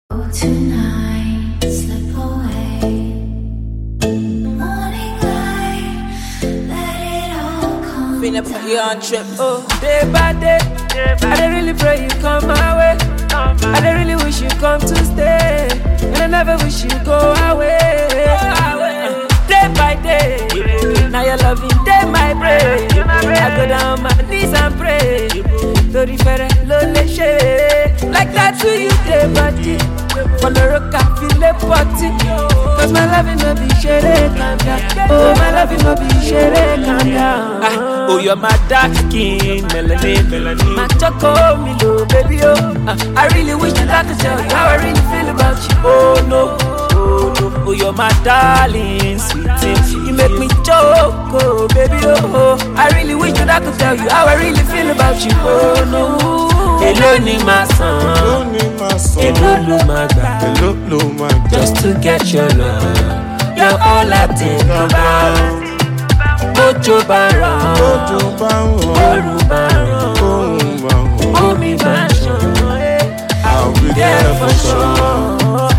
Tonight, slip away. Morning light, let it all come. Finna put you on trip. Oh, day by day, I don't really pray you come my way. I don't really wish you come to stay, and I never wish you go away. Day by day, now you're loving day my brain. I go down on my knees and pray. To refer lonely shade like that to you day by day. For the rock I feel a party. Cause my loving no be shade, calm down. Oh, my loving no be shade, calm down. Oh, you're my dark skin, melanin. My choco, me low, baby, oh. I really wish that I could tell you how I really feel about you. Oh, no. Oh, you're my darling, sweetie. You make me choke, oh, baby, oh. I really wish that I could tell you how I really feel about you. Oh, no. Hello, ni my son. Hello, my God. Just to get your love. You're all I think about. Ojo Baron, Oru Baron, Omi Baron. I'll be there for sure.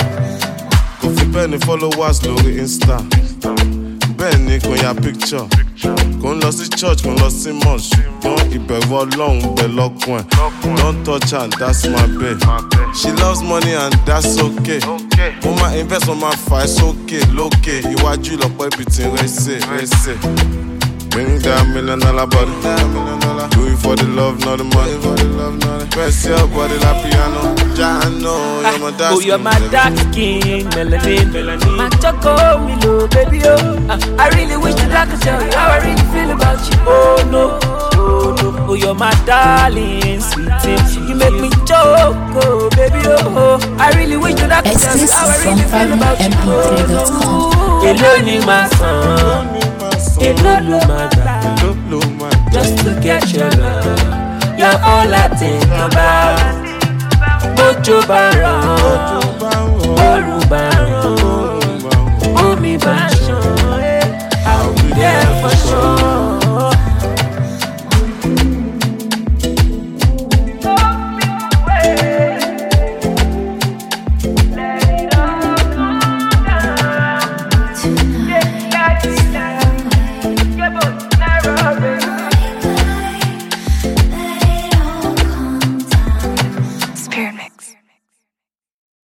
If you penny followers lórí Insta, bẹ́ẹ̀ ni kò ya picture. Kò ń lọ sí church, kò ń lọ sí mosque. Don't ìbẹ̀rù Ọlọ́run bẹ̀ lọ́kùn ẹ̀. Don't touch her, that's my babe. She loves money and that's okay. Mo máa invest, mo máa fà ẹ́ sókè lókè. Iwájú lọ́pọ̀ ibi tí ń rẹ́sẹ̀. Bring that $1 million body. Do it for the love, not the money. Press your body like piano. Jano, you're my dark skin. Oh, you're my dark skin, melanin. My choco, me low, baby, oh. I really wish that I could tell you how I really feel about you. Oh, no. Oh, you're my darling, sweetie. You make me choke, oh, baby, oh. I really wish that I could tell you how I really feel about you. Oh, hello, ni my son. Hello, my God. Just to get your love. You're all I think about. Ojo Baron.